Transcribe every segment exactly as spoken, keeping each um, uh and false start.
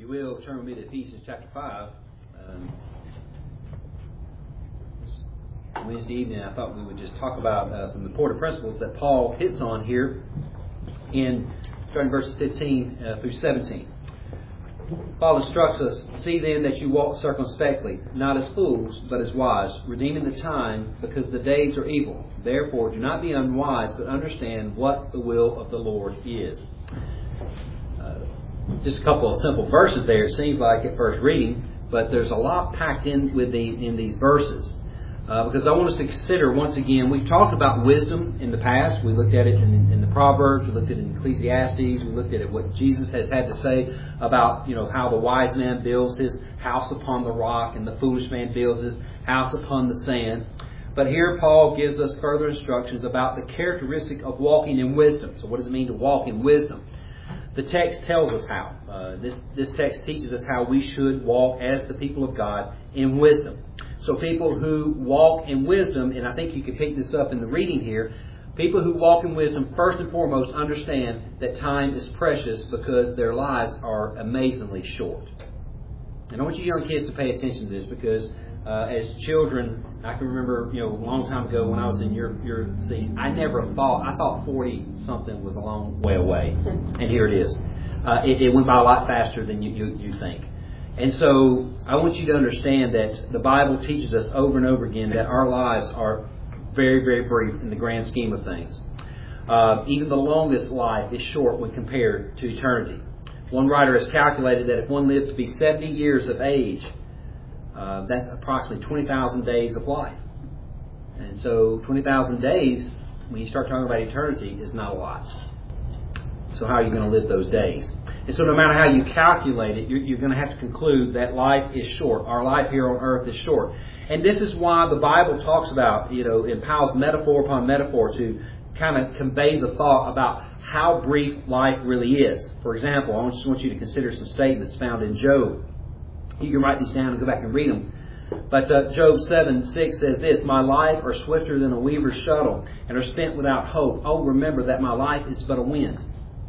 you will, turn with me to Ephesians chapter five. Um, Wednesday evening, I thought we would just talk about uh, some important principles that Paul hits on here in starting verses fifteen uh, through seventeen. Paul instructs us, "See then that you walk circumspectly, not as fools, but as wise, redeeming the time, because the days are evil. Therefore do not be unwise, but understand what the will of the Lord is." Uh, just a couple of simple verses there, it seems like at first reading, but there's a lot packed in with the, in these verses. Uh, because I want us to consider, once again, we've talked about wisdom in the past. We looked at it in, in the Proverbs. We looked at it in Ecclesiastes. We looked at it what Jesus has had to say about, you know, how the wise man builds his house upon the rock and the foolish man builds his house upon the sand. But here Paul gives us further instructions about the characteristic of walking in wisdom. So what does it mean to walk in wisdom? The text tells us how. Uh, this, this text teaches us how we should walk as the people of God in wisdom. So people who walk in wisdom, and I think you can pick this up in the reading here, people who walk in wisdom first and foremost understand that time is precious because their lives are amazingly short. And I want you young kids to pay attention to this because uh, as children, I can remember, you know, a long time ago when I was in your, your seat, I never thought, I thought forty-something was a long way away. And here it is. Uh, it, it went by a lot faster than you, you, you think. And so I want you to understand that the Bible teaches us over and over again that our lives are very, very brief in the grand scheme of things. Uh, even the longest life is short when compared to eternity. One writer has calculated that if one lived to be seventy years of age, uh, that's approximately twenty thousand days of life. And so twenty thousand days, when you start talking about eternity, is not a lot. So how are you going to live those days? And so no matter how you calculate it, you're, you're going to have to conclude that life is short. Our life here on earth is short. And this is why the Bible talks about, you know, it piles metaphor upon metaphor to kind of convey the thought about how brief life really is. For example, I just want you to consider some statements found in Job. You can write these down and go back and read them. But uh, Job seven six says this, "My life are swifter than a weaver's shuttle, and are spent without hope. Oh, remember that my life is but a wind."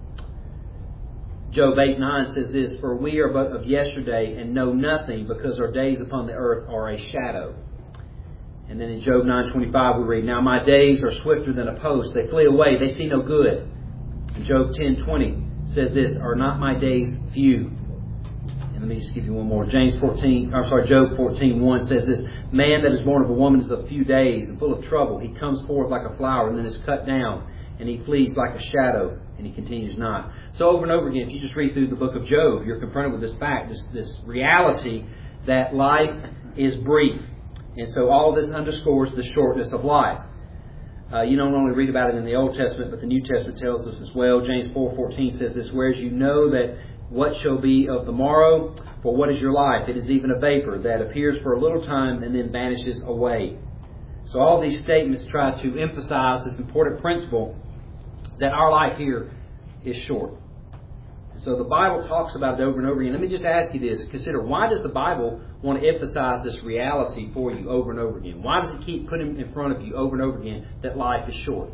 Job eight nine says this, "For we are but of yesterday and know nothing, because our days upon the earth are a shadow." And then in Job nine twenty-five we read, "Now my days are swifter than a post. They flee away. They see no good." And Job ten twenty says this, "Are not my days few?" And let me just give you one more. James fourteen, I'm sorry, Job fourteen one says this, "Man that is born of a woman is of few days and full of trouble. He comes forth like a flower and then is cut down, and he flees like a shadow, and he continues not." So over and over again, if you just read through the book of Job, you're confronted with this fact, this, this reality that life is brief. And so all of this underscores the shortness of life. Uh, you don't only read about it in the Old Testament, but the New Testament tells us as well. James four fourteen says this, "Whereas you know that what shall be of the morrow, for what is your life? It is even a vapor that appears for a little time and then vanishes away." So all these statements try to emphasize this important principle that our life here is short. So the Bible talks about it over and over again. Let me just ask you this. Consider, why does the Bible want to emphasize this reality for you over and over again? Why does it keep putting in front of you over and over again that life is short?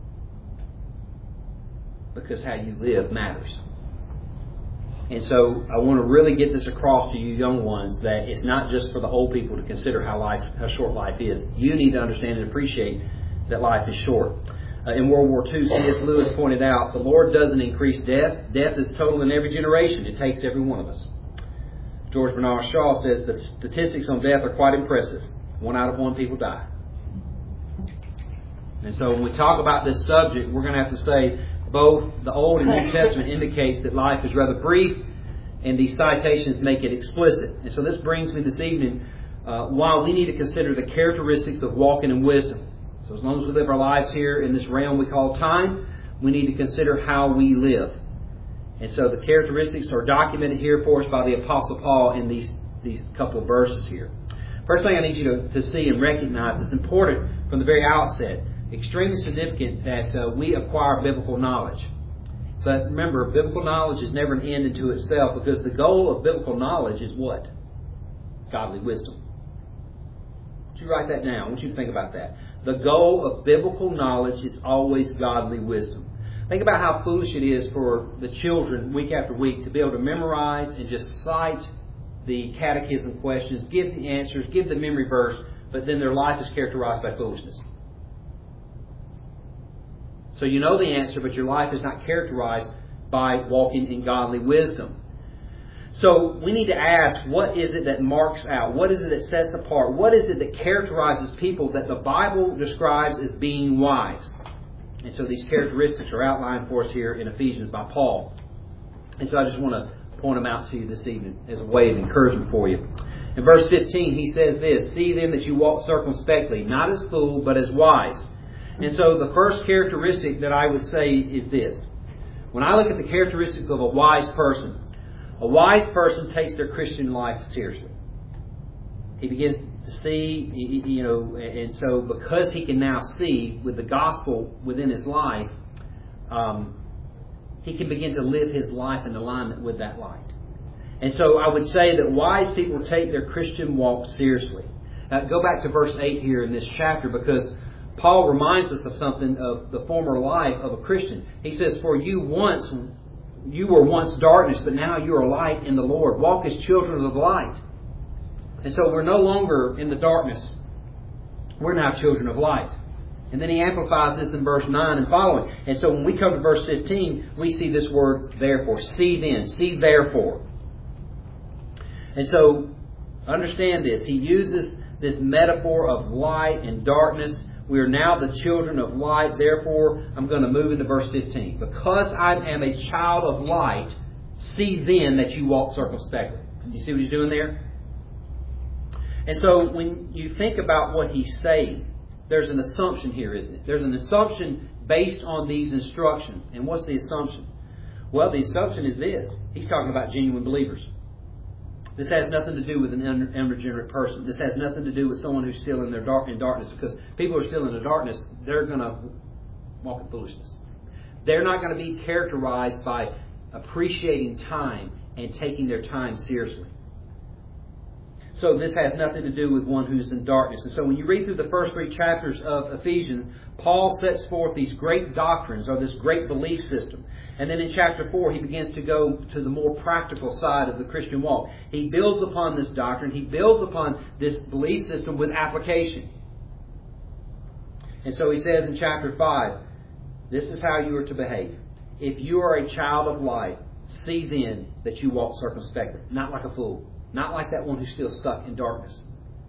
Because how you live matters. And so I want to really get this across to you young ones that it's not just for the old people to consider how life, how short life is. You need to understand and appreciate that life is short. Uh, in World War Two, C S Lewis pointed out, "The Lord doesn't increase death. Death is total in every generation. It takes every one of us." George Bernard Shaw says the statistics on death are quite impressive. One out of one people die. And so when we talk about this subject, we're going to have to say both the Old and New Testament indicates that life is rather brief, and these citations make it explicit. And so this brings me this evening, uh, while we need to consider the characteristics of walking in wisdom. So as long as we live our lives here in this realm we call time, we need to consider how we live. And so the characteristics are documented here for us by the Apostle Paul in these, these couple of verses here. First thing I need you to, to see and recognize is important from the very outset, extremely significant that uh, we acquire biblical knowledge. But remember, biblical knowledge is never an end into itself, because the goal of biblical knowledge is what? Godly wisdom. I want you to write that down. I want you to think about that. The goal of biblical knowledge is always godly wisdom. Think about how foolish it is for the children week after week to be able to memorize and just cite the catechism questions, give the answers, give the memory verse, but then their life is characterized by foolishness. So you know the answer, but your life is not characterized by walking in godly wisdom. So we need to ask, what is it that marks out? What is it that sets apart? What is it that characterizes people that the Bible describes as being wise? And so these characteristics are outlined for us here in Ephesians by Paul. And so I just want to point them out to you this evening as a way of encouragement for you. In verse fifteen, he says this, "See then that you walk circumspectly, not as fools, but as wise." And so the first characteristic that I would say is this. When I look at the characteristics of a wise person, a wise person takes their Christian life seriously. He begins to see, you know, and so because he can now see with the gospel within his life, um, he can begin to live his life in alignment with that light. And so I would say that wise people take their Christian walk seriously. Now go back to verse eight here in this chapter, because Paul reminds us of something of the former life of a Christian. He says, "For you once, you were once darkness, but now you are light in the Lord. Walk as children of the light." And so we're no longer in the darkness. We're now children of light. And then he amplifies this in verse nine and following. And so when we come to verse fifteen, we see this word therefore. See then. See therefore. And so understand this. He uses this metaphor of light and darkness. We are now the children of light. Therefore, I'm going to move into verse fifteen. Because I am a child of light, see then that you walk circumspectly. You see what he's doing there? And so when you think about what he's saying, there's an assumption here, isn't it? There's an assumption based on these instructions. And what's the assumption? Well, the assumption is this. He's talking about genuine believers. This has nothing to do with an unregenerate person. This has nothing to do with someone who's still in their dark in darkness. Because people who are still in the darkness, they're going to walk in foolishness. They're not going to be characterized by appreciating time and taking their time seriously. So this has nothing to do with one who's in darkness. And so when you read through the first three chapters of Ephesians, Paul sets forth these great doctrines or this great belief system. And then in chapter four, he begins to go to the more practical side of the Christian walk. He builds upon this doctrine. He builds upon this belief system with application. And so he says in chapter five, this is how you are to behave. If you are a child of light, see then that you walk circumspectly, not like a fool. Not like that one who's still stuck in darkness.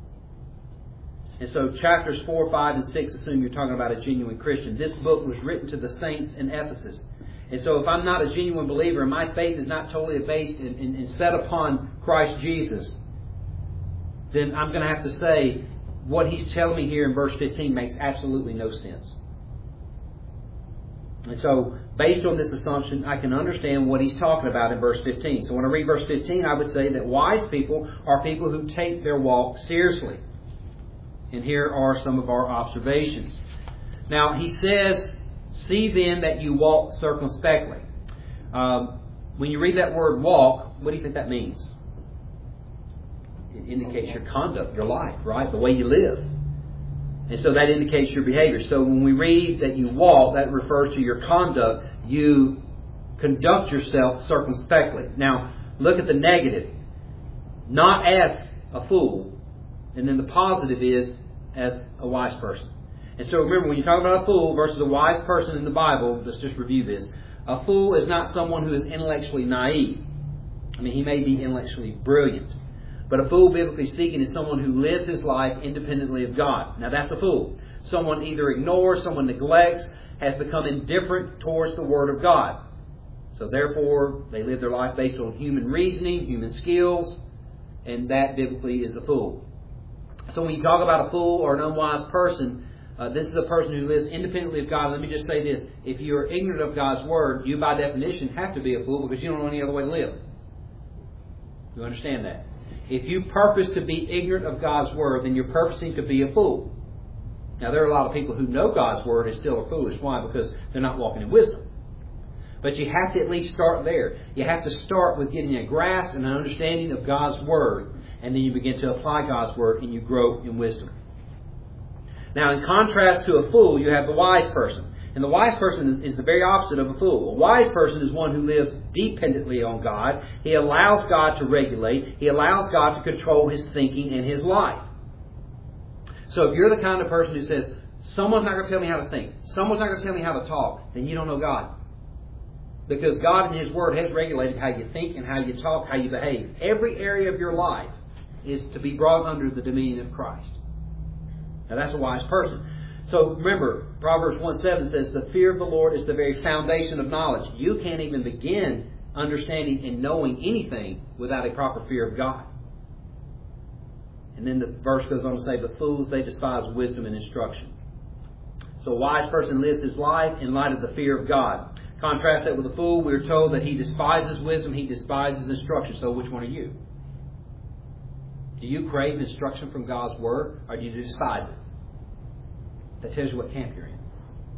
And so chapters four, five, and six assume you're talking about a genuine Christian. This book was written to the saints in Ephesus. And so if I'm not a genuine believer and my faith is not totally based and, and, and set upon Christ Jesus, then I'm going to have to say what he's telling me here in verse fifteen makes absolutely no sense. And so, based on this assumption, I can understand what he's talking about in verse fifteen. So when I read verse fifteen, I would say that wise people are people who take their walk seriously. And here are some of our observations. Now, he says, see then that you walk circumspectly. Um, when you read that word walk, what do you think that means? It indicates your conduct, your life, right? The way you live. And so that indicates your behavior. So when we read that you walk, that refers to your conduct. You conduct yourself circumspectly. Now, look at the negative. Not as a fool. And then the positive is as a wise person. And so remember, when you talk about a fool versus a wise person in the Bible, let's just review this. A fool is not someone who is intellectually naive. I mean, he may be intellectually brilliant. But a fool, biblically speaking, is someone who lives his life independently of God. Now, that's a fool. Someone either ignores, someone neglects, has become indifferent towards the Word of God. So, therefore, they live their life based on human reasoning, human skills, and that, biblically, is a fool. So, when you talk about a fool or an unwise person, uh, this is a person who lives independently of God. Let me just say this. If you are ignorant of God's Word, you, by definition, have to be a fool because you don't know any other way to live. You understand that? If you purpose to be ignorant of God's Word, then you're purposing to be a fool. Now, there are a lot of people who know God's Word and still are foolish. Why? Because they're not walking in wisdom. But you have to at least start there. You have to start with getting a grasp and an understanding of God's Word. And then you begin to apply God's Word and you grow in wisdom. Now, in contrast to a fool, you have the wise person. And the wise person is the very opposite of a fool. A wise person is one who lives dependently on God. He allows God to regulate. He allows God to control his thinking and his life. So if you're the kind of person who says, someone's not going to tell me how to think, someone's not going to tell me how to talk, then you don't know God. Because God in His Word has regulated how you think and how you talk, how you behave. Every area of your life is to be brought under the dominion of Christ. Now that's a wise person. So remember, Proverbs one seven says, the fear of the Lord is the very foundation of knowledge. You can't even begin understanding and knowing anything without a proper fear of God. And then the verse goes on to say, but fools, they despise wisdom and instruction. So a wise person lives his life in light of the fear of God. Contrast that with a fool. We're told that he despises wisdom, he despises instruction. So which one are you? Do you crave instruction from God's Word, or do you despise it? That tells you what camp you're in.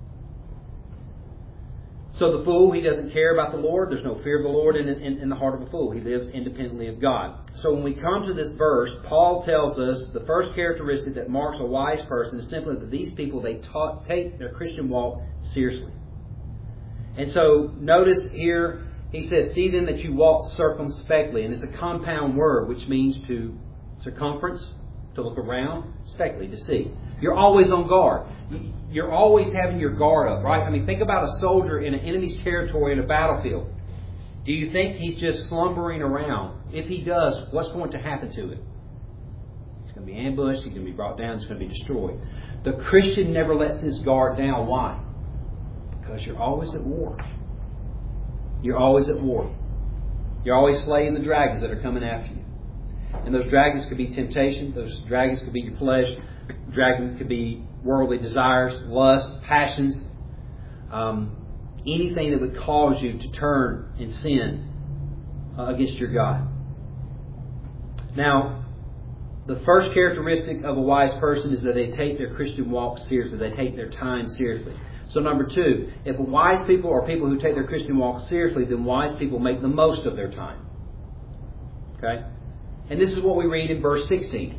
So the fool, he doesn't care about the Lord. There's no fear of the Lord in, in, in the heart of a fool. He lives independently of God. So when we come to this verse, Paul tells us the first characteristic that marks a wise person is simply that these people, they taught, take their Christian walk seriously. And so notice here, he says, see then that you walk circumspectly. And it's a compound word, which means to circumference, to look around, spectly, to see. You're always on guard. You're always having your guard up, right? I mean, think about a soldier in an enemy's territory in a battlefield. Do you think he's just slumbering around? If he does, what's going to happen to it? It's going to be ambushed. He's going to be brought down. It's going to be destroyed. The Christian never lets his guard down. Why? Because you're always at war. You're always at war. You're always slaying the dragons that are coming after you. And those dragons could be temptation. Those dragons could be your flesh. Dragon could be worldly desires, lust, passions, um, anything that would cause you to turn and sin uh, against your God. Now, the first characteristic of a wise person is that they take their Christian walk seriously. They take their time seriously. So number two, if wise people are people who take their Christian walk seriously, then wise people make the most of their time. Okay? And this is what we read in verse sixteen.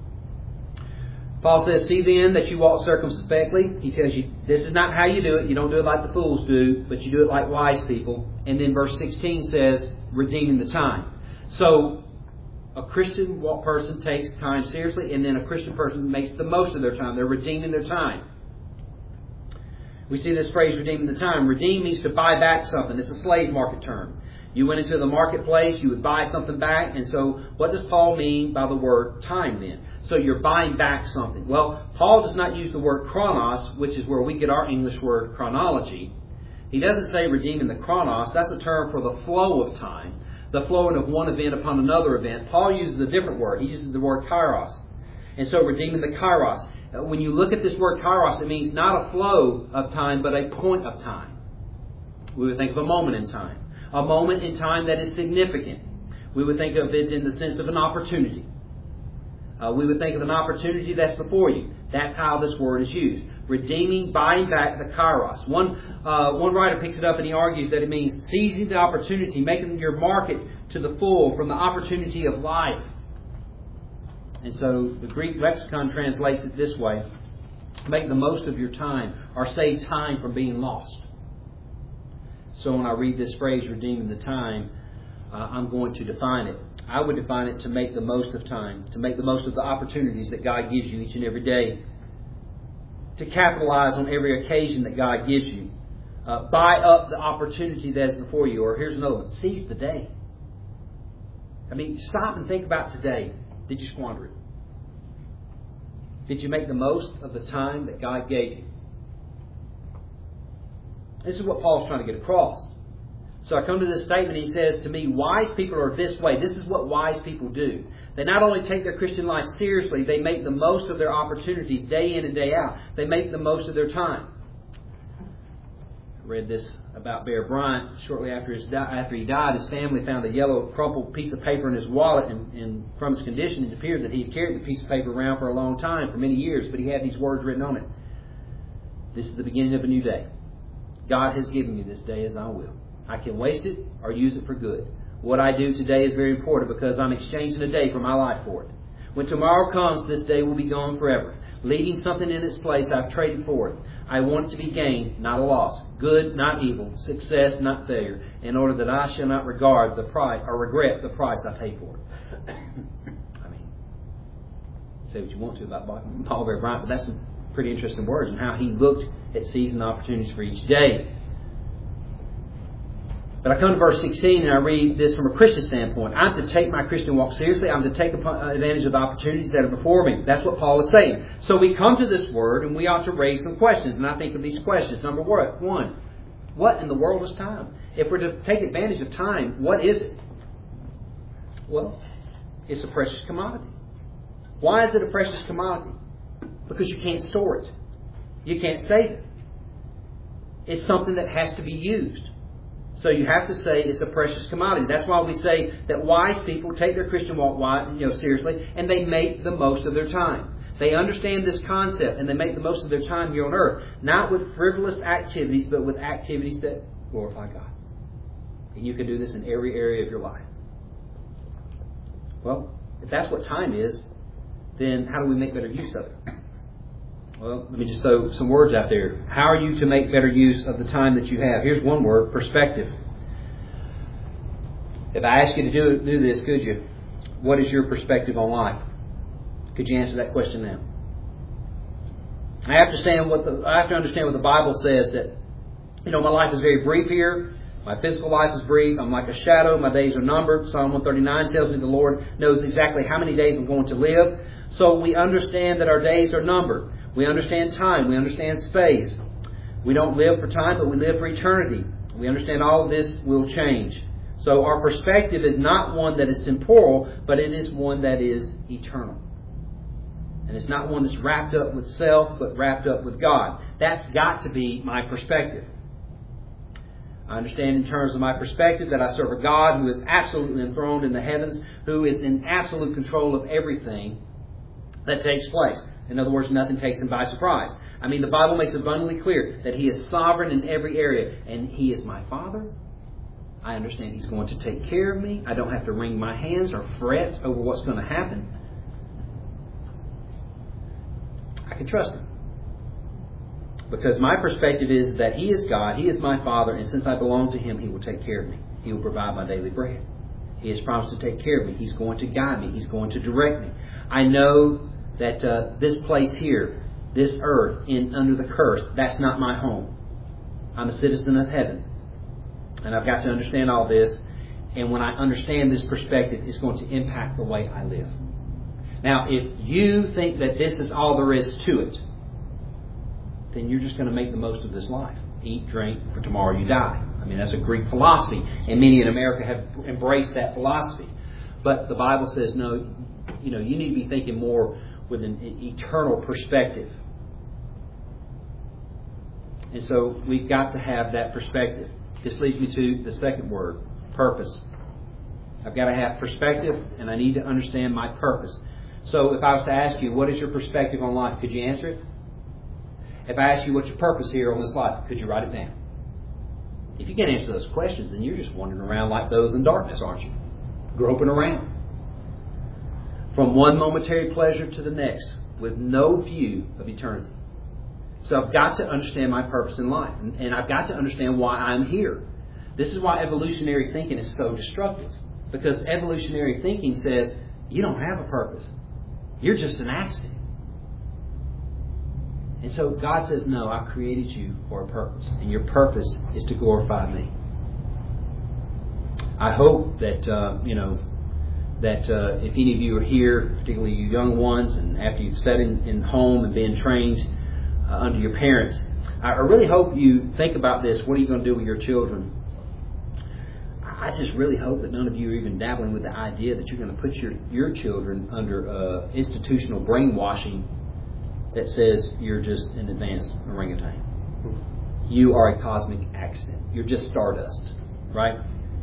Paul says, see then that you walk circumspectly. He tells you this is not how you do it. You don't do it like the fools do, but you do it like wise people. And then verse sixteen says, redeeming the time. So a Christian person takes time seriously, and then a Christian person makes the most of their time. They're redeeming their time. We see this phrase, redeeming the time. Redeem means to buy back something. It's a slave market term. You went into the marketplace, you would buy something back. And so what does Paul mean by the word time then? So you're buying back something. Well, Paul does not use the word chronos, which is where we get our English word chronology. He doesn't say redeeming the chronos. That's a term for the flow of time, the flowing of one event upon another event. Paul uses a different word. He uses the word kairos. And so redeeming the kairos. When you look at this word kairos, it means not a flow of time, but a point of time. We would think of a moment in time. A moment in time that is significant. We would think of it in the sense of an opportunity. Uh, we would think of an opportunity that's before you. That's how this word is used. Redeeming, buying back the kairos. One, uh, one writer picks it up and he argues that it means seizing the opportunity, making your market to the full from the opportunity of life. And so the Greek lexicon translates it this way. Make the most of your time, or save time from being lost. So when I read this phrase, redeeming the time, uh, I'm going to define it. I would define it to make the most of time, to make the most of the opportunities that God gives you each and every day, to capitalize on every occasion that God gives you. Uh, buy up the opportunity that is before you. Or here's another one, seize the day. I mean, stop and think about today. Did you squander it? Did you make the most of the time that God gave you? This is what Paul's trying to get across. So I come to this statement. He says to me, wise people are this way. This is what wise people do. They not only take their Christian life seriously, they make the most of their opportunities day in and day out. They make the most of their time. I read this about Bear Bryant. Shortly after, his di- after he died, his family found a yellow crumpled piece of paper in his wallet. And, and from his condition, it appeared that he had carried the piece of paper around for a long time, for many years. But he had these words written on it. This is the beginning of a new day. God has given me this day as I will. I can waste it or use it for good. What I do today is very important because I'm exchanging a day for my life for it. When tomorrow comes, this day will be gone forever. Leaving something in its place, I've traded for it. I want it to be gain, not a loss. Good, not evil. Success, not failure. In order that I shall not regard the price or regret the price I paid for it. I mean, say what you want to about Paul Bear Bryant, but that's some pretty interesting words and how he looked at seizing opportunities for each day. But I come to verse sixteen and I read this from a Christian standpoint. I'm to take my Christian walk seriously. I'm to take advantage of the opportunities that are before me. That's what Paul is saying. So we come to this word and we ought to raise some questions. And I think of these questions. Number one, what in the world is time? If we're to take advantage of time, what is it? Well, it's a precious commodity. Why is it a precious commodity? Because you can't store it. You can't save it. It's something that has to be used. So you have to say it's a precious commodity. That's why we say that wise people take their Christian walk you know, seriously, and they make the most of their time. They understand this concept, and they make the most of their time here on earth, not with frivolous activities, but with activities that glorify God. And you can do this in every area of your life. Well, if that's what time is, then how do we make better use of it? Well, let me just throw some words out there. How are you to make better use of the time that you have? Here's one word, perspective. If I ask you to do, do this, could you? What is your perspective on life? Could you answer that question now? I have to understand what the, I have to understand what the Bible says that, you know, my life is very brief here. My physical life is brief. I'm like a shadow. My days are numbered. Psalm one thirty-nine tells me the Lord knows exactly how many days I'm going to live. So we understand that our days are numbered. We understand time. We understand space. We don't live for time, but we live for eternity. We understand all of this will change. So our perspective is not one that is temporal, but it is one that is eternal. And it's not one that's wrapped up with self, but wrapped up with God. That's got to be my perspective. I understand in terms of my perspective that I serve a God who is absolutely enthroned in the heavens, who is in absolute control of everything that takes place. In other words, nothing takes Him by surprise. I mean, the Bible makes abundantly clear that He is sovereign in every area. And He is my Father. I understand He's going to take care of me. I don't have to wring my hands or fret over what's going to happen. I can trust Him. Because my perspective is that He is God, He is my Father, and since I belong to Him, He will take care of me. He will provide my daily bread. He has promised to take care of me. He's going to guide me. He's going to direct me. I know that uh, this place here, this earth, in under the curse, that's not my home. I'm a citizen of heaven. And I've got to understand all this. And when I understand this perspective, it's going to impact the way I live. Now, if you think that this is all there is to it, then you're just going to make the most of this life. Eat, drink, for tomorrow you die. I mean, that's a Greek philosophy. And many in America have embraced that philosophy. But the Bible says, no, you know, you need to be thinking more with an eternal perspective. And so we've got to have that perspective. This leads me to the second word, purpose. I've got to have perspective, and I need to understand my purpose. So if I was to ask you, what is your perspective on life? Could you answer it? If I ask you what's your purpose here on this life, could you write it down? If you can't answer those questions, then you're just wandering around like those in darkness, aren't you? Groping around. From one momentary pleasure to the next, with no view of eternity. So I've got to understand my purpose in life. And I've got to understand why I'm here. This is why evolutionary thinking is so destructive. Because evolutionary thinking says, you don't have a purpose. You're just an accident. And so God says, no, I created you for a purpose. And your purpose is to glorify me. I hope that, uh, you know, that uh, if any of you are here, particularly you young ones, and after you've sat in, in home and been trained uh, under your parents, I really hope you think about this. What are you going to do with your children? I just really hope that none of you are even dabbling with the idea that you're going to put your, your children under uh, institutional brainwashing that says you're just an advanced orangutan. You are a cosmic accident. You're just stardust, right?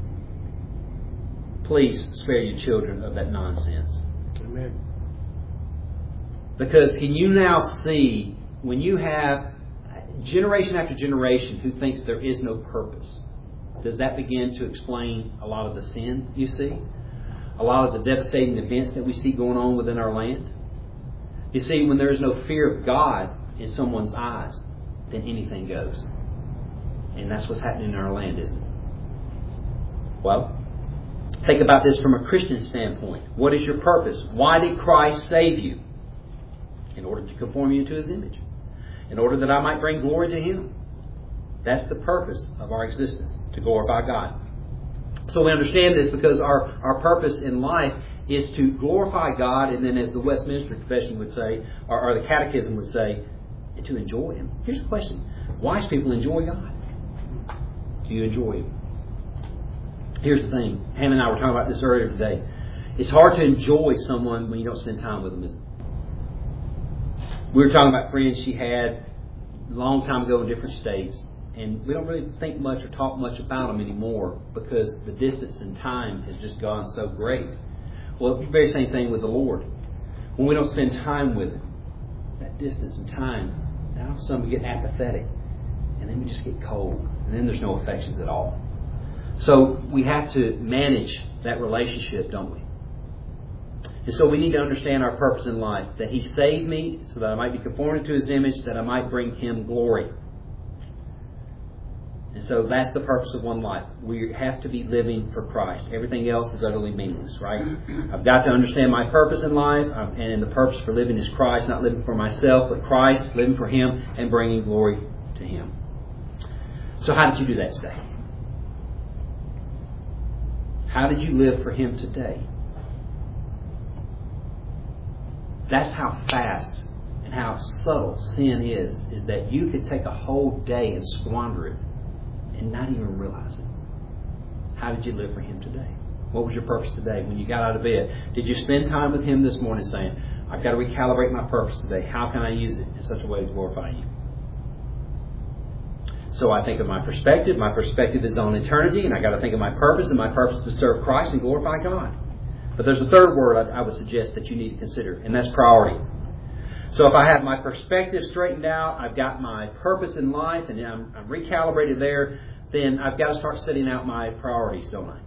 Please spare your children of that nonsense. Amen. Because can you now see, when you have generation after generation who thinks there is no purpose, does that begin to explain a lot of the sin you see? A lot of the devastating events that we see going on within our land? You see, when there is no fear of God in someone's eyes, then anything goes. And that's what's happening in our land, isn't it? Well, think about this from a Christian standpoint. What is your purpose? Why did Christ save you? In order to conform you to His image. In order that I might bring glory to Him. That's the purpose of our existence, to glorify God. So we understand this because our, our purpose in life is to glorify God, and then as the Westminster Confession would say, or, or the Catechism would say, and to enjoy Him. Here's the question. Wise people enjoy God. Do you enjoy Him? Here's the thing. Hannah and I were talking about this earlier today. It's hard to enjoy someone when you don't spend time with them, isn't it? We were talking about friends she had a long time ago in different states. And we don't really think much or talk much about them anymore because the distance and time has just gone so great. Well, it's the very same thing with the Lord. When we don't spend time with Him, that distance and time, now all of a sudden we get apathetic. And then we just get cold. And then there's no affections at all. So we have to manage that relationship, don't we? And so we need to understand our purpose in life. That He saved me so that I might be conformed to His image, that I might bring Him glory. And so that's the purpose of one life. We have to be living for Christ. Everything else is utterly meaningless, right? I've got to understand my purpose in life, and the purpose for living is Christ, not living for myself, but Christ, living for Him, and bringing glory to Him. So how did you do that today? How did you live for Him today? That's how fast and how subtle sin is, is that you could take a whole day and squander it and not even realize it. How did you live for Him today? What was your purpose today when you got out of bed? Did you spend time with Him this morning saying, I've got to recalibrate my purpose today. How can I use it in such a way to glorify You? So I think of my perspective. My perspective is on eternity, and I've got to think of my purpose, and my purpose is to serve Christ and glorify God. But there's a third word I, I would suggest that you need to consider, and that's priority. So if I have my perspective straightened out, I've got my purpose in life, and I'm, I'm recalibrated there, then I've got to start setting out my priorities, don't I?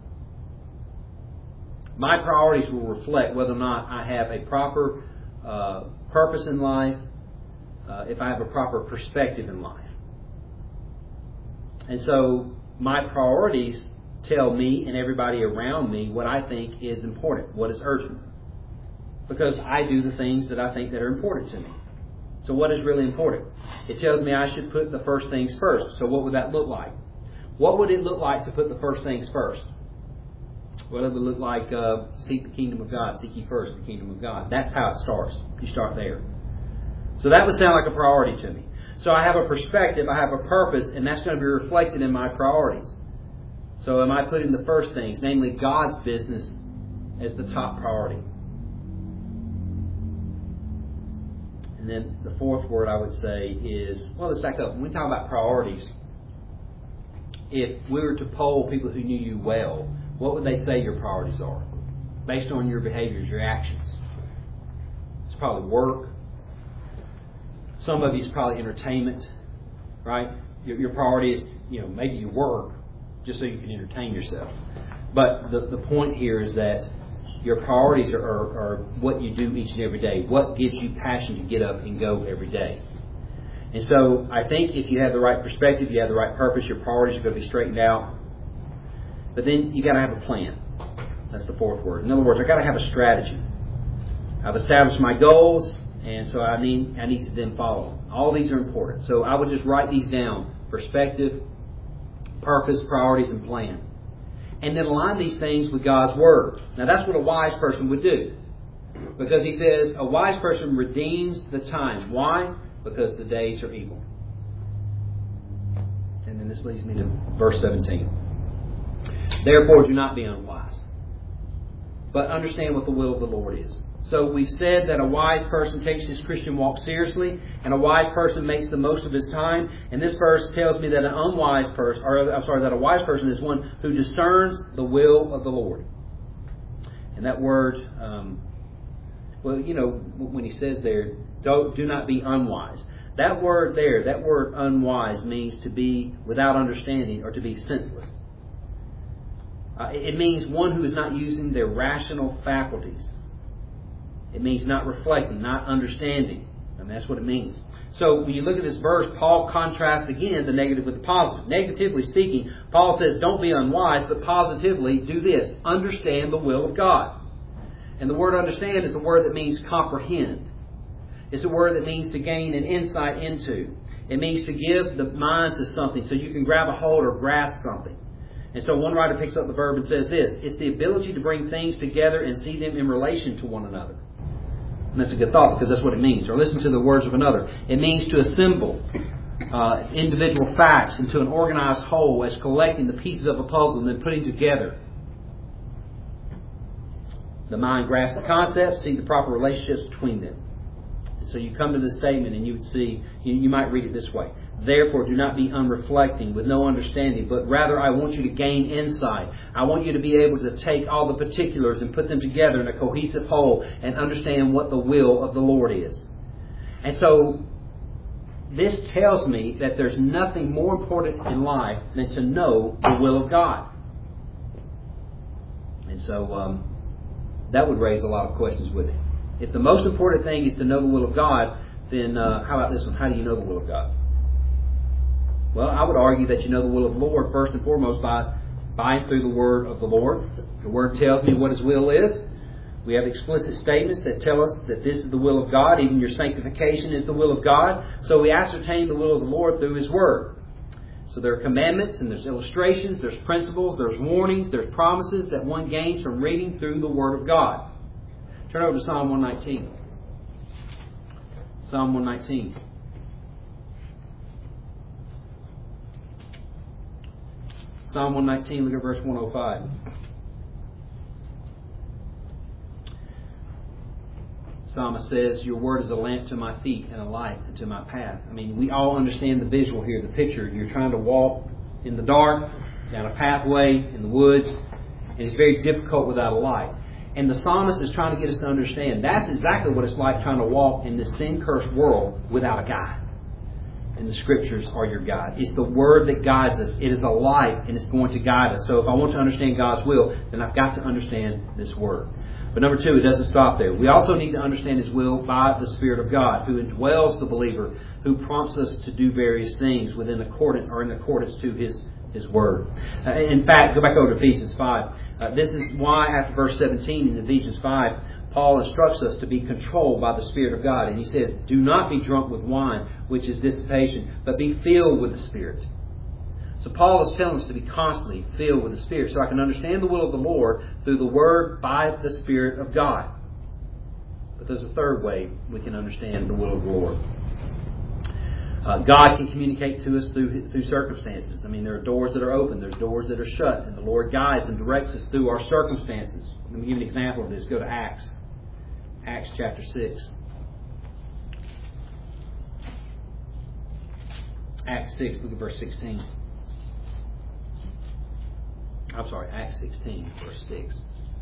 My priorities will reflect whether or not I have a proper uh, purpose in life, uh, if I have a proper perspective in life. And so my priorities tell me and everybody around me what I think is important, what is urgent. Because I do the things that I think that are important to me. So what is really important? It tells me I should put the first things first. So what would that look like? What would it look like to put the first things first? Well, it would look like uh, seek the kingdom of God. Seek ye first the kingdom of God. That's how it starts. You start there. So that would sound like a priority to me. So I have a perspective, I have a purpose, and that's going to be reflected in my priorities. So am I putting the first things, namely God's business, as the top priority? And then the fourth word I would say is, well, let's back up. When we talk about priorities, if we were to poll people who knew you well, what would they say your priorities are? Based on your behaviors, your actions. It's probably work. Some of you is probably entertainment, right? Your, your priority is, you know, maybe you work just so you can entertain yourself. But the, the point here is that your priorities are, are, are what you do each and every day. What gives you passion to get up and go every day? And so I think if you have the right perspective, you have the right purpose, your priorities are going to be straightened out. But then you got to have a plan. That's the fourth word. In other words, I got to have a strategy. I've established my goals, and so I need I need to then follow them. All these are important. So I would just write these down: perspective, purpose, priorities, and plan. And then align these things with God's Word. Now that's what a wise person would do. Because he says a wise person redeems the time. Why? Because the days are evil. And then this leads me to verse seventeen. Therefore do not be unwise, but understand what the will of the Lord is. So we've said that a wise person takes his Christian walk seriously, and a wise person makes the most of his time. And this verse tells me that an unwise person, or I'm sorry, that a wise person is one who discerns the will of the Lord. And that word, um, well, you know, when he says there, don't, do not be unwise. That word there, that word unwise means to be without understanding or to be senseless. Uh, it means one who is not using their rational faculties It means not reflecting, not understanding. And that's what it means. So when you look at this verse, Paul contrasts again the negative with the positive. Negatively speaking, Paul says, don't be unwise, but positively do this. Understand the will of God. And the word understand is a word that means comprehend. It's a word that means to gain an insight into. It means to give the mind to something so you can grab a hold or grasp something. And so one writer picks up the verb and says this, it's the ability to bring things together and see them in relation to one another. And that's a good thought because that's what it means. Or listen to the words of another. It means to assemble uh, individual facts into an organized whole as collecting the pieces of a puzzle and then putting together. The mind grasps the concepts, see the proper relationships between them. And so you come to this statement and you would see, you, you might read it this way. Therefore, do not be unreflecting with no understanding, but rather I want you to gain insight. I want you to be able to take all the particulars and put them together in a cohesive whole and understand what the will of the Lord is. And so, this tells me that there's nothing more important in life than to know the will of God. And so, um, that would raise a lot of questions with it. If the most important thing is to know the will of God, then uh, how about this one? How do you know the will of God? Well, I would argue that you know the will of the Lord first and foremost by buying through the Word of the Lord. The Word tells me what His will is. We have explicit statements that tell us that this is the will of God. Even your sanctification is the will of God. So we ascertain the will of the Lord through His Word. So there are commandments and there's illustrations, there's principles, there's warnings, there's promises that one gains from reading through the Word of God. Turn over to Psalm one nineteen. Psalm one nineteen. Psalm one nineteen, look at verse one oh five. Psalmist says, your word is a lamp to my feet and a light unto my path. I mean, we all understand the visual here, the picture. You're trying to walk in the dark, down a pathway, in the woods, and it's very difficult without a light. And the psalmist is trying to get us to understand that's exactly what it's like trying to walk in this sin-cursed world without a guide. And the Scriptures are your guide. It's the Word that guides us. It is a light and it's going to guide us. So if I want to understand God's will, then I've got to understand this Word. But number two, it doesn't stop there. We also need to understand His will by the Spirit of God, who indwells the believer, who prompts us to do various things within accordance or in accordance to His His Word. Uh, in fact, go back over to Ephesians five. Uh, this is why after verse seventeen in Ephesians five, Paul instructs us to be controlled by the Spirit of God. And he says, do not be drunk with wine, which is dissipation, but be filled with the Spirit. So Paul is telling us to be constantly filled with the Spirit so I can understand the will of the Lord through the Word by the Spirit of God. But there's a third way we can understand the will of the Lord. Uh, God can communicate to us through through circumstances. I mean, there are doors that are open, there's doors that are shut, and the Lord guides and directs us through our circumstances. Let me give you an example of this. Go to Acts. Acts chapter six. Acts six, look at verse sixteen. I'm sorry, Acts sixteen, verse six.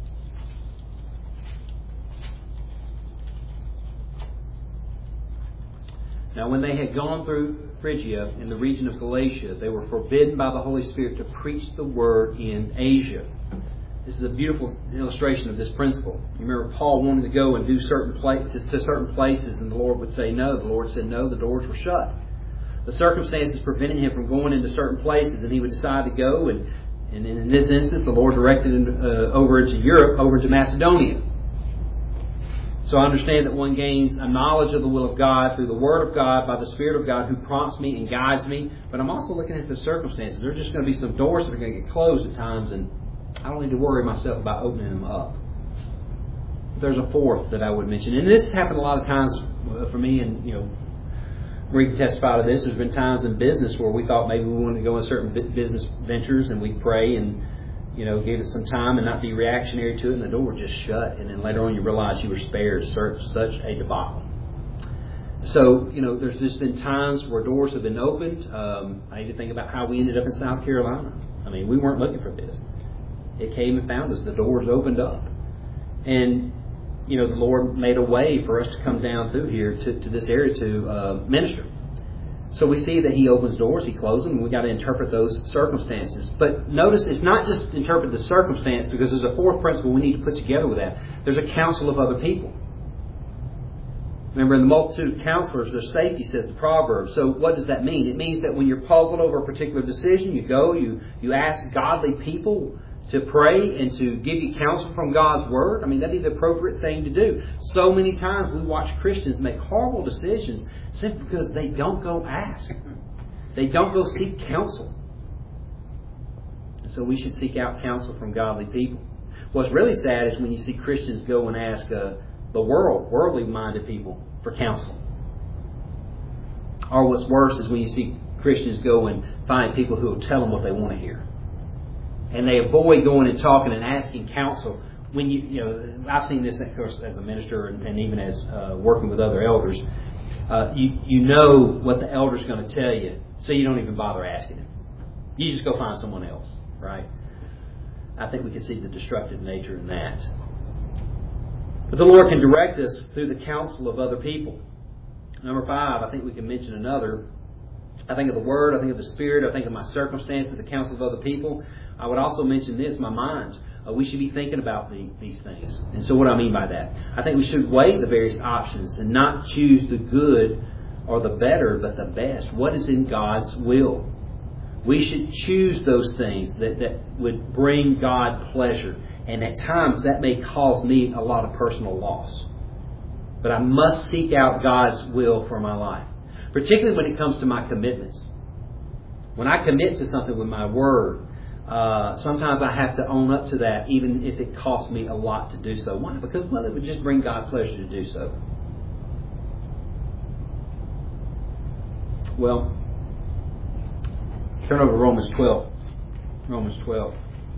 Now when they had gone through Phrygia in the region of Galatia, they were forbidden by the Holy Spirit to preach the word in Asia. This is a beautiful illustration of this principle. You remember Paul wanted to go and do certain places to certain places, and the Lord would say no. The Lord said no. The doors were shut. The circumstances prevented him from going into certain places, and he would decide to go. And, and in this instance, the Lord directed him uh, over into Europe, over to Macedonia. So I understand that one gains a knowledge of the will of God through the Word of God, by the Spirit of God who prompts me and guides me. But I'm also looking at the circumstances. There are just going to be some doors that are going to get closed at times, and I don't need to worry myself about opening them up. There's a fourth that I would mention. And this has happened a lot of times for me, and, you know, we can testify to this. There's been times in business where we thought maybe we wanted to go in certain business ventures, and we'd pray and, you know, give it some time and not be reactionary to it, and the door would just shut. And then later on you realize you were spared such a debacle. So, you know, there's just been times where doors have been opened. Um, I need to think about how we ended up in South Carolina. I mean, we weren't looking for this. It came and found us. The doors opened up. And, you know, the Lord made a way for us to come down through here to, to this area to uh, minister. So we see that He opens doors, He closes them, and we've got to interpret those circumstances. But notice it's not just interpret the circumstance, because there's a fourth principle we need to put together with that. There's a council of other people. Remember, in the multitude of counselors, there's safety, says the proverb. So what does that mean? It means that when you're puzzled over a particular decision, you go, you, you ask godly people to pray and to give you counsel from God's Word. I mean, that'd be the appropriate thing to do. So many times we watch Christians make horrible decisions simply because they don't go ask. They don't go seek counsel. And so we should seek out counsel from godly people. What's really sad is when you see Christians go and ask uh, the world, worldly-minded people for counsel. Or what's worse is when you see Christians go and find people who will tell them what they want to hear. And they avoid going and talking and asking counsel. When you, you know, I've seen this, of course, as a minister and, and even as uh, working with other elders. Uh, you you know what the elder's going to tell you, so you don't even bother asking him. You just go find someone else, right? I think we can see the destructive nature in that. But the Lord can direct us through the counsel of other people. Number five, I think we can mention another. I think of the Word, I think of the Spirit, I think of my circumstances, the counsel of other people. I would also mention this, my mind. Uh, we should be thinking about the, these things. And so what do I mean by that? I think we should weigh the various options and not choose the good or the better, but the best. What is in God's will? We should choose those things that, that would bring God pleasure. And at times that may cause me a lot of personal loss. But I must seek out God's will for my life. Particularly when it comes to my commitments. When I commit to something with my word, uh, sometimes I have to own up to that, even if it costs me a lot to do so. Why? Because, well, it would just bring God pleasure to do so. Well, turn over to Romans twelve. Romans twelve.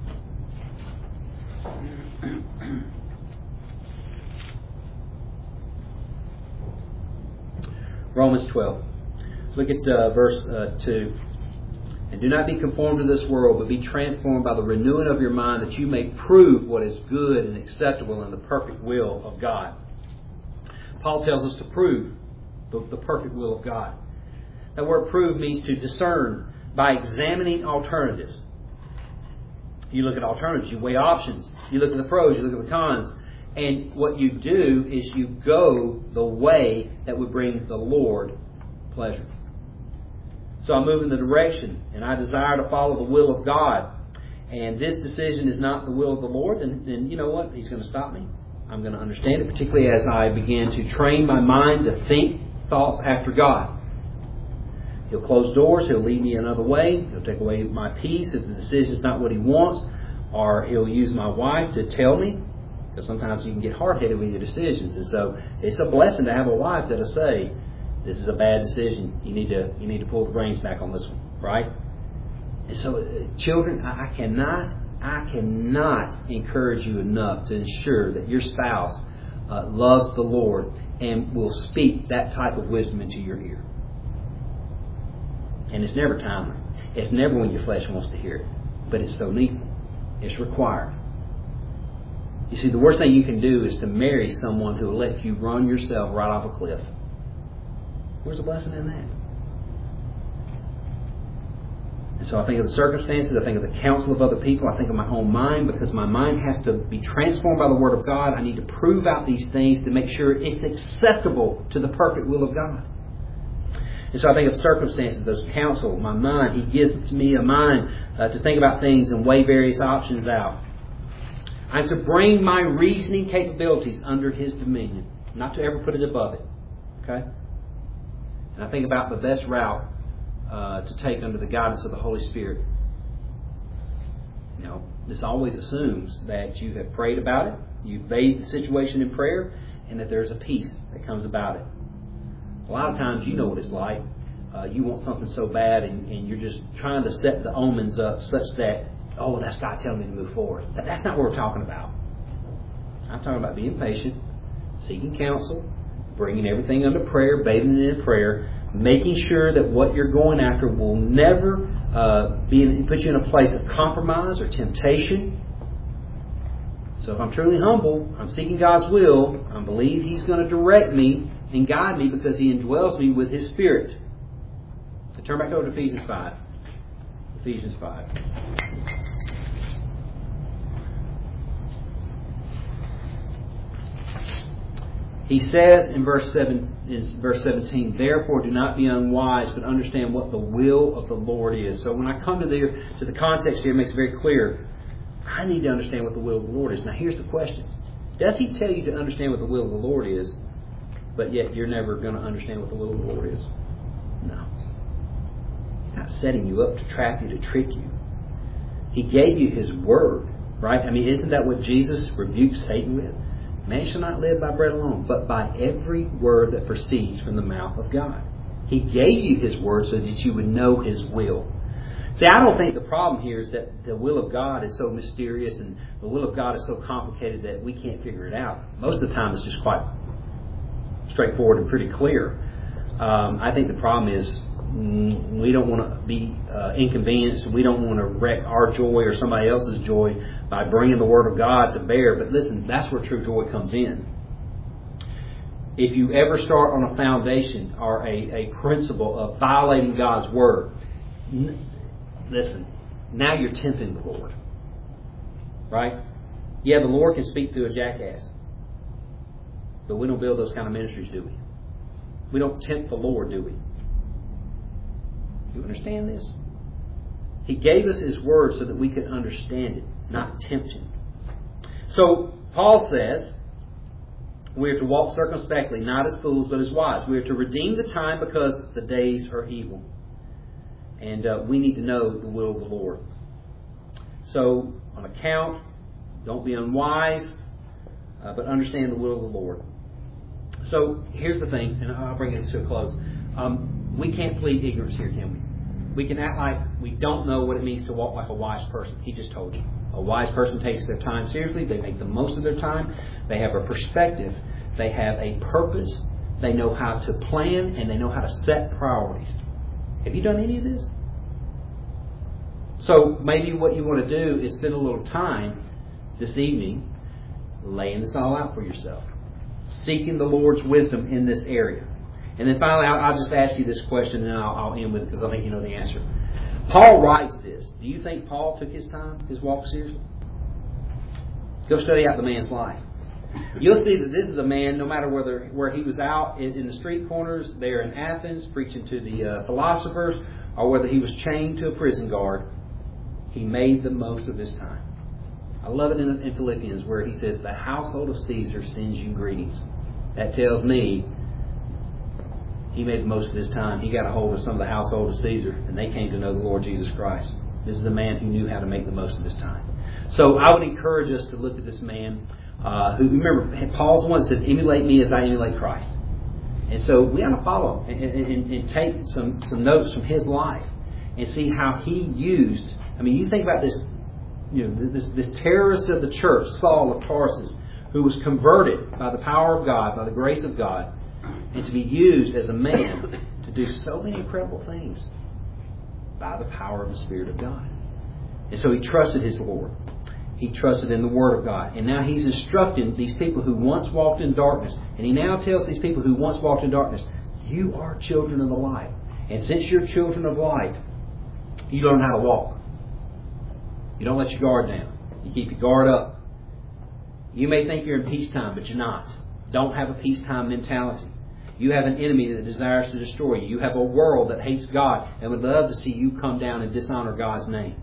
Romans twelve. Look at uh, verse uh, two. And do not be conformed to this world, but be transformed by the renewing of your mind, that you may prove what is good and acceptable and the perfect will of God. Paul tells us to prove the, the perfect will of God. That word prove means to discern by examining alternatives. You look at alternatives, you weigh options, you look at the pros, you look at the cons. And what you do is you go the way that would bring the Lord pleasure. So I move in the direction and I desire to follow the will of God. And this decision is not the will of the Lord, then, then you know what? He's going to stop me. I'm going to understand it, particularly as I begin to train my mind to think thoughts after God. He'll close doors. He'll lead me another way. He'll take away my peace if the decision is not what He wants. Or He'll use my wife to tell me. Because sometimes you can get hard-headed with your decisions. And so it's a blessing to have a wife that'll say, this is a bad decision. You need to you need to pull the reins back on this one. Right? And so, uh, children, I, I cannot I cannot encourage you enough to ensure that your spouse uh, loves the Lord and will speak that type of wisdom into your ear. And it's never timely. It's never when your flesh wants to hear it. But it's so needful. It's required. You see, the worst thing you can do is to marry someone who will let you run yourself right off a cliff. Where's the blessing in that? And so I think of the circumstances, I think of the counsel of other people, I think of my own mind, because my mind has to be transformed by the Word of God. I need to prove out these things to make sure it's acceptable to the perfect will of God. And so I think of circumstances, those counsel, my mind. He gives me a mind uh, to think about things and weigh various options out. I'm to bring my reasoning capabilities under His dominion, not to ever put it above it. Okay? And I think about the best route uh, to take under the guidance of the Holy Spirit. You know, this always assumes that you have prayed about it, you've weighed the situation in prayer, and that there's a peace that comes about it. A lot of times you know what it's like. Uh, you want something so bad and, and you're just trying to set the omens up such that, oh, that's God telling me to move forward. That, that's not what we're talking about. I'm talking about being patient, seeking counsel, bringing everything under prayer, bathing it in prayer, making sure that what you're going after will never uh, be in, put you in a place of compromise or temptation. So if I'm truly humble, I'm seeking God's will, I believe He's going to direct me and guide me because He indwells me with His Spirit. So turn back over to Ephesians five. Ephesians five. He says in verse seven, in verse seventeen, therefore do not be unwise, but understand what the will of the Lord is. So when I come to the to the context here, it makes it very clear. I need to understand what the will of the Lord is. Now here's the question: does He tell you to understand what the will of the Lord is, but yet you're never going to understand what the will of the Lord is? No. He's not setting you up to trap you, to trick you. He gave you His Word, right? I mean, isn't that what Jesus rebuked Satan with? Man shall not live by bread alone, but by every word that proceeds from the mouth of God. He gave you His Word so that you would know His will. See, I don't think the problem here is that the will of God is so mysterious and the will of God is so complicated that we can't figure it out. Most of the time it's just quite straightforward and pretty clear. Um, I think the problem is mm, we don't want to be uh, inconvenienced. We don't want to wreck our joy or somebody else's joy by bringing the Word of God to bear. But listen, that's where true joy comes in. If you ever start on a foundation or a, a principle of violating God's Word, n- listen, now you're tempting the Lord. Right? Yeah, the Lord can speak through a jackass. But we don't build those kind of ministries, do we? We don't tempt the Lord, do we? You understand this? He gave us His Word so that we could understand it, not tempt Him. So, Paul says, we are to walk circumspectly, not as fools, but as wise. We are to redeem the time because the days are evil. And uh, we need to know the will of the Lord. So, on account, don't be unwise, uh, but understand the will of the Lord. So, here's the thing, and I'll bring this to a close. Um, we can't plead ignorance here, can we? We can act like we don't know what it means to walk like a wise person. He just told you. A wise person takes their time seriously. They make the most of their time. They have a perspective. They have a purpose. They know how to plan, and they know how to set priorities. Have you done any of this? So maybe what you want to do is spend a little time this evening laying this all out for yourself. Seeking the Lord's wisdom in this area. And then finally, I'll, I'll just ask you this question, and I'll, I'll end with it because I think you know the answer. Paul writes this. Do you think Paul took his time, his walk seriously? Go study out the man's life. You'll see that this is a man, no matter whether where he was out in, in the street corners there in Athens preaching to the uh, philosophers, or whether he was chained to a prison guard, he made the most of his time. I love it in, in Philippians where he says, the household of Caesar sends you greetings. That tells me he made the most of his time. He got a hold of some of the household of Caesar, and they came to know the Lord Jesus Christ. This is a man who knew how to make the most of his time. So I would encourage us to look at this man uh, who, remember, Paul's the one that says, emulate me as I emulate Christ. And so we ought to follow and, and, and take some, some notes from his life and see how he used. I mean, you think about this, you know, this, this terrorist of the church, Saul of Tarsus, who was converted by the power of God, by the grace of God, and to be used as a man to do so many incredible things by the power of the Spirit of God. And so he trusted his Lord. He trusted in the Word of God. And now he's instructing these people who once walked in darkness. And he now tells these people who once walked in darkness, you are children of the light. And since you're children of light, you learn how to walk. You don't let your guard down. You keep your guard up. You may think you're in peacetime, but you're not. Don't have a peacetime mentality. You have an enemy that desires to destroy you. You have a world that hates God and would love to see you come down and dishonor God's name.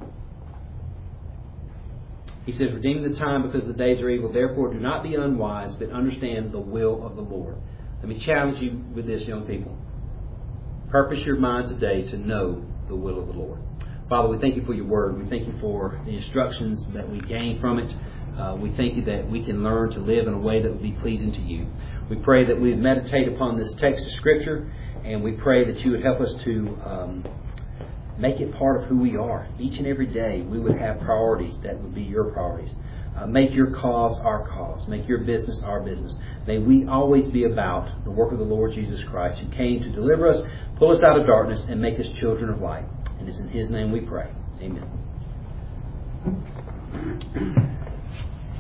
He says, redeem the time because the days are evil. Therefore, do not be unwise, but understand the will of the Lord. Let me challenge you with this, young people. Purpose your mind today to know the will of the Lord. Father, we thank you for your word. We thank you for the instructions that we gain from it. Uh, we thank you that we can learn to live in a way that would be pleasing to you. We pray that we would meditate upon this text of Scripture, and we pray that you would help us to um, make it part of who we are. Each and every day we would have priorities that would be your priorities. Uh, make your cause our cause. Make your business our business. May we always be about the work of the Lord Jesus Christ, who came to deliver us, pull us out of darkness, and make us children of light. And it's in His name we pray. Amen.